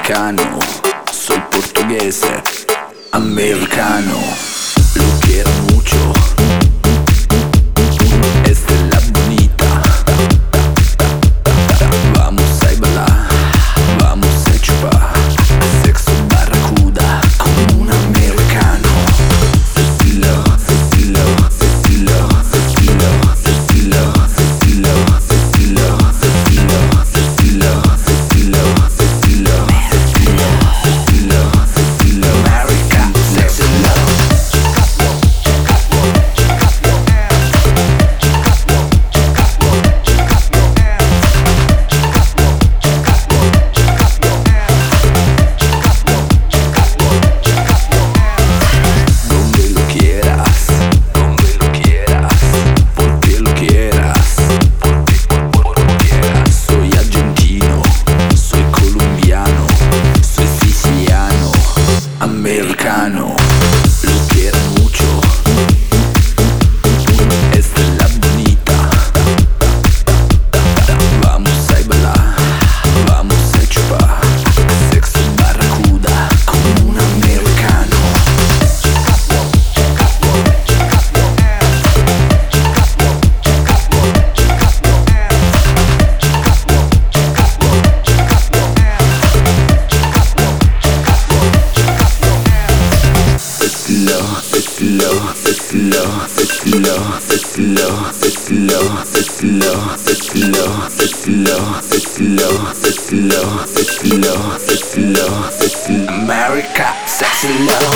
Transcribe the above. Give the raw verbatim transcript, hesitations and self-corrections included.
mexicano, soy portuguese, americano. Lo quiero mucho, esta es la bonita. Vamos a bailar, vamos a chupar, sexo barracuda como un americano. Cecilo, Cecilo, Cecilo, Cecilo, Cecilo, Cecilo, Cecilo, Cecilo, Cecilo, Cecilo, Cecilo, Cecilo, Cecilo, Cecilo, America, Cecilo. Donde lo quieras, donde lo quieras, porque lo quieras, porque por, por, por quieras. Soy argentino, soy colombiano, soy siciliano, americano. Lo quiero mucho, esta es la bonita. Vamos a bailar, vamos a chupar, sexo barracuda como un americano. Cecilo, Cecilo, Cecilo, Cecilo, Cecilo, Cecilo, Cecilo, Cecilo, Cecilo, Cecilo, Cecilo, Cecilo, Cecilo, America, Cecilo.